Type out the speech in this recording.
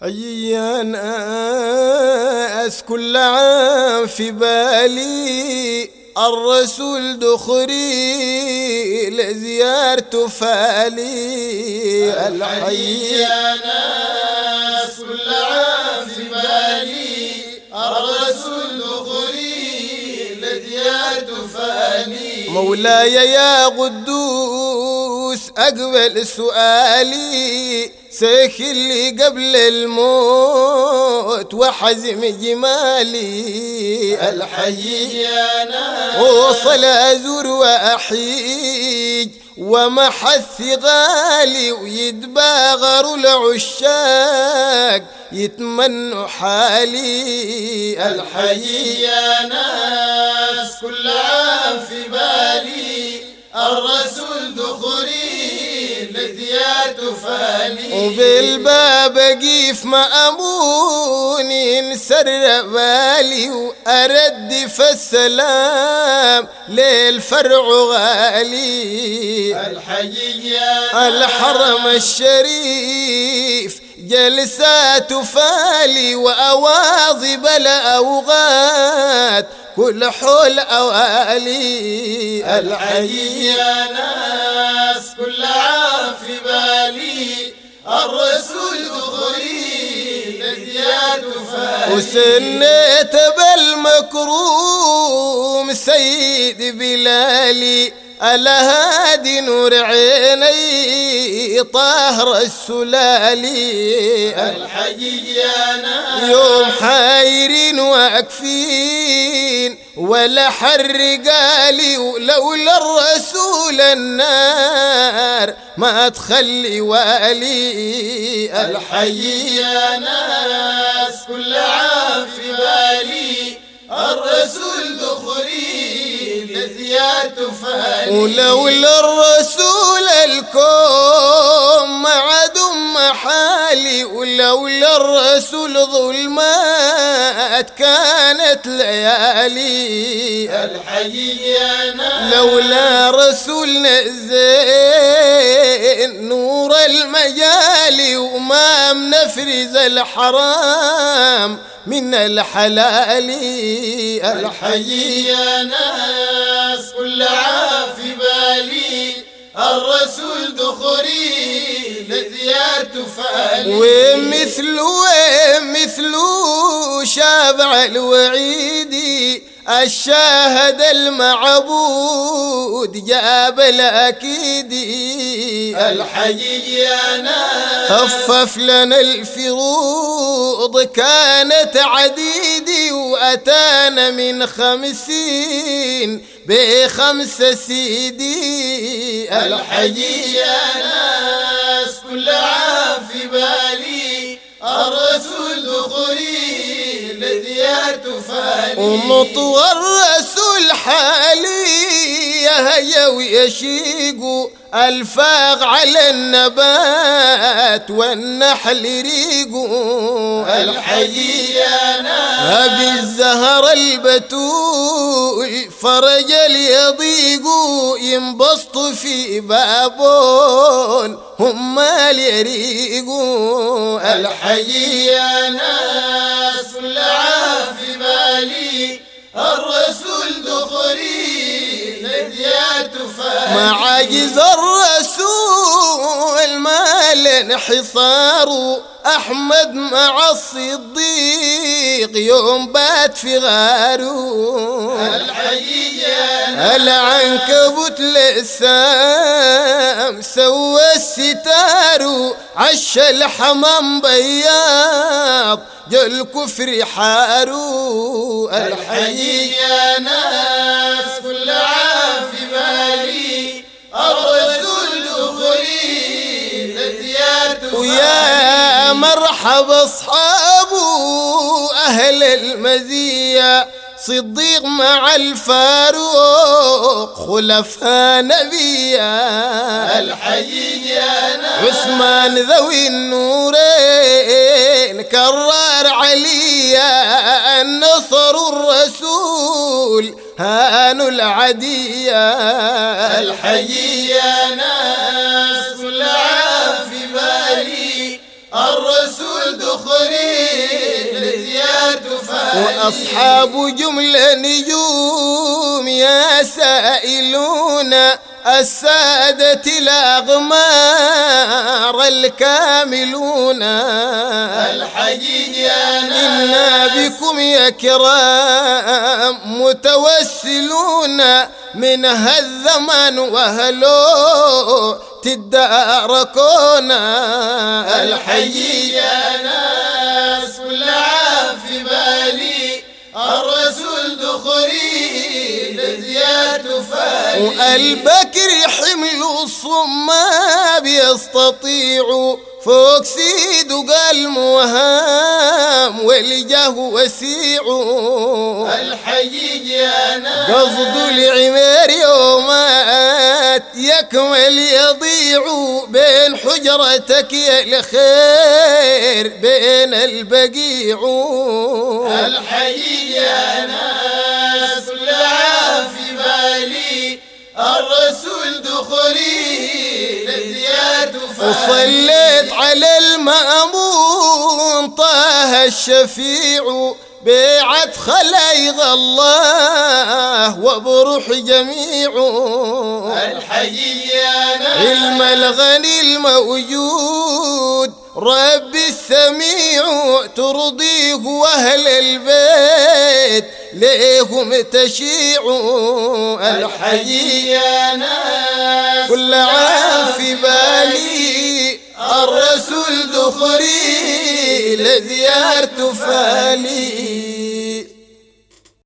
يا ناس كل عام في بالي الرسول دخري لزيارته فالي الحي يا ناس كل عام في بالي الرسول دخري لزيارته فالي. مولاي يا قدوس أقبل سؤالي ساكن لي قبل الموت وحزم جمالي. الحي يا ناس وصل أزور وأحيج ومحث غالي ويتباغر العشاق يتمنوا حالي. الحي يا ناس كل عام في بالي الرسول دخري لزيارته فالي. وبالباب اقيف مأمون ينسر بالي وأردي فالسلام للفرع غالي. الحي يا الحرم الشريف جلسات فالي وأواظب الأوغات كل حول أوالي. الحي يا ناس كل عام في بالي الرسول دخري لزيارته فالي. وسنيت بالمكروم سيد بلالي الهادي نور عيني طاهر السلالي. الحي يا ناس يوم حايرين واقفين ولا حر قالي ولولا الرسول النار ما تخلي والي. الحي يا ناس كل عام في بالي الرسول دخري لزيارته فالي. ولولا الرسول الكون ما عاد حالي ولولا الرسول ظلمات كانت ليالي. الحي يا ناس لولا رسولنا الزين نور المجال وما منفرز الحرام من الحلال. الحي يا ناس كل عام في بالي الرسول دخري لزيارته فالي. ومثلو شابع الوعيدي الشاهد المعبود جاب الأكيدي. الحي يا ناس خفف لنا الفروض كانت عديدي وأتانا من 50 ب5 سيدي. الحي يا ناس كل عام في بالي الرسول دخري لزيارته فالي. ومطوى الرسول حالي يهيا ويشيق الفاغ على النبات والنحل ريق. الحي يا ناس أبي الزهر البتول فرج اليضيق ينبسط في بابون هم اليريق. الحي يا ناس كل عام في بالي الرسول دخري لزيارته فالي. معاجز الرسول مال انحصار أحمد مع الصديق يوم بات في غارو. الحي يا ناس العنكبوت لسام سوى الستار عش الحمام بياض جو الكفر حارو. الحي يا ناس كل عام في بالي الرسول دخري لزيارته. ويا مرحب اصحابه اهل المزيه صديق مع الفاروق خلفاء نبيا. الحي يا ناس عثمان ذوي النورين كرار عليا النصر الرسول هانوا العدية. الحي يا ناس كل عام في بالي الرسول دخري لزيارة فالي. وأصحاب جملة نجوم يا سائلون السادة الأغمار الكاملون. الحجيج يا ناس إنا بكم يا كرام متوسلون من هالزمن وهلو تداركون. الحجيج يا ناس كل عام في بالي الرسول دخري لزيارة فالي. والبكر حمل الصم ما بيستطيع فوق سيد وقال موهام والجاه وسيع. الحجيج يا ناس قصد العمار يومات يكمل يضيع بين حجرتك يا الخير بين البقيع. الحجيج يا ناس كل عام في بالي الرسول دخري لزيارة فالي. وصليت على المأمون طه الشفيع بيعت خلايق الله وبروح جميع. الحجيج يا ناس علم الغني الموجود رب السميع ترضيه واهل البيت ليهم تشيع. الحجيج يا ناس كل عام في بالي الرسول دخري لزيارة فالي.